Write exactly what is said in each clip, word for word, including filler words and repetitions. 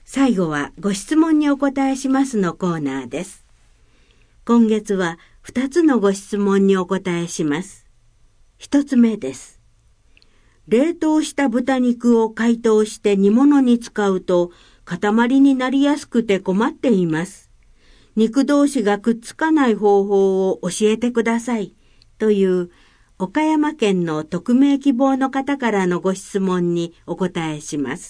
最後はご質問にお答えしますのコーナーです。今月はふたつのご質問にお答えします。ひとつめです。冷凍した豚肉を解凍して煮物に使うと塊になりやすくて困っています。肉同士がくっつかない方法を教えてください。という岡山県の匿名希望の方からのご質問にお答えします。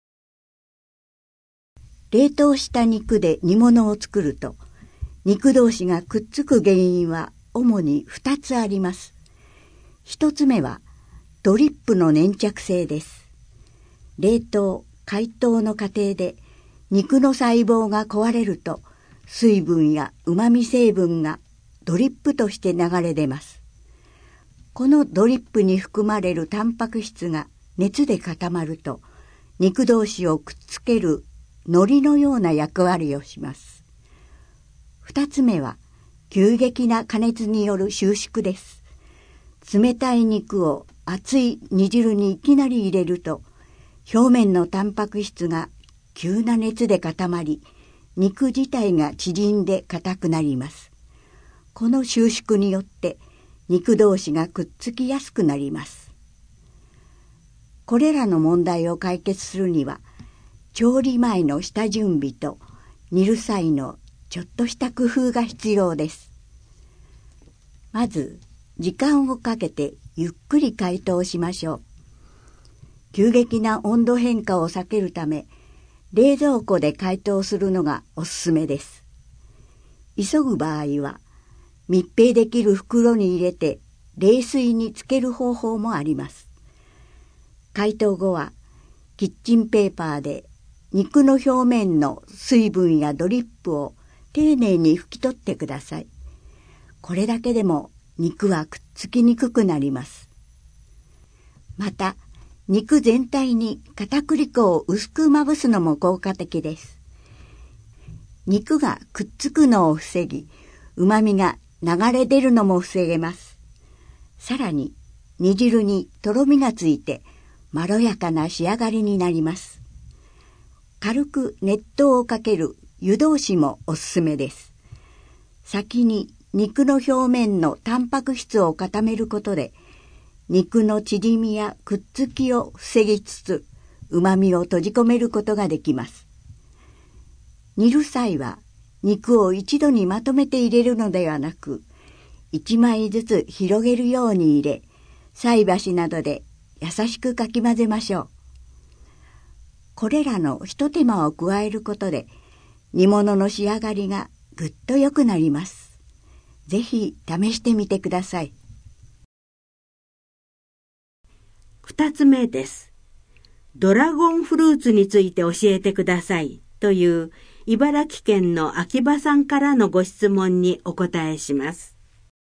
冷凍した肉で煮物を作ると、肉同士がくっつく原因は主にふたつあります。ひとつめはドリップの粘着性です。冷凍・解凍の過程で肉の細胞が壊れると、水分やうまみ成分がドリップとして流れ出ます。このドリップに含まれるタンパク質が熱で固まると、肉同士をくっつける糊のような役割をします。二つ目は急激な加熱による収縮です。冷たい肉を熱い煮汁にいきなり入れると、表面のタンパク質が急な熱で固まり、肉自体が縮んで硬くなります。この収縮によって肉同士がくっつきやすくなります。これらの問題を解決するには、調理前の下準備と煮る際のちょっとした工夫が必要です。まず、時間をかけてゆっくり解凍しましょう。急激な温度変化を避けるため、冷蔵庫で解凍するのがおすすめです。急ぐ場合は、密閉できる袋に入れて冷水につける方法もあります。解凍後は、キッチンペーパーで肉の表面の水分やドリップを丁寧に拭き取ってください。これだけでも肉はくっつきにくくなります。また、肉全体に片栗粉を薄くまぶすのも効果的です。肉がくっつくのを防ぎ、うまみが流れ出るのも防げます。さらに、煮汁にとろみがついて、まろやかな仕上がりになります。軽く熱湯をかける湯通しもおすすめです。先に肉の表面のタンパク質を固めることで、肉の縮みやくっつきを防ぎつつ、うまみを閉じ込めることができます。煮る際は、肉を一度にまとめて入れるのではなく、一枚ずつ広げるように入れ、菜箸などで優しくかき混ぜましょう。これらのひと手間を加えることで、煮物の仕上がりがぐっと良くなります。ぜひ試してみてください。 二つ目です。ドラゴンフルーツについて教えてくださいという茨城県の秋葉さんからのご質問にお答えします。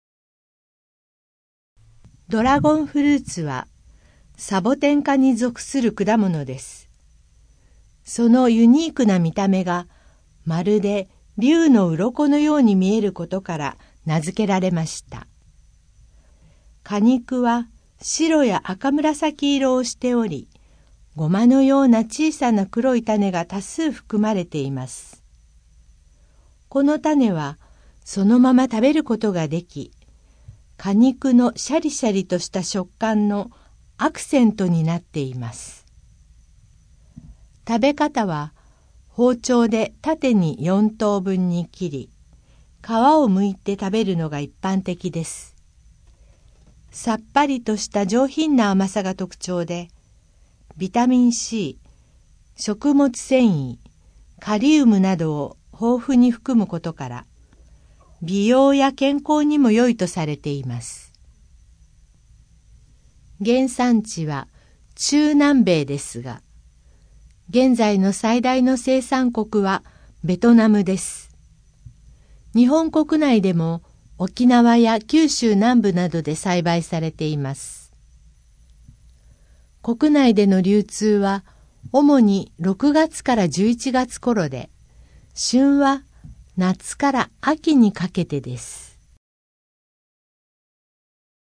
ドラゴンフルーツはサボテン科に属する果物です。そのユニークな見た目がまるで竜の鱗のように見えることから名付けられました。果肉は白や赤紫色をしており、ごまのような小さな黒い種が多数含まれています。この種はそのまま食べることができ、果肉のシャリシャリとした食感のアクセントになっています。食べ方は包丁で縦によん等分に切り、皮を剥いて食べるのが一般的です。さっぱりとした上品な甘さが特徴で、ビタミン C、食物繊維、カリウムなどを豊富に含むことから、美容や健康にも良いとされています。原産地は中南米ですが、現在の最大の生産国はベトナムです。日本国内でも沖縄や九州南部などで栽培されています。国内での流通は主にろくがつからじゅういちがつ頃で、旬は夏から秋にかけてです。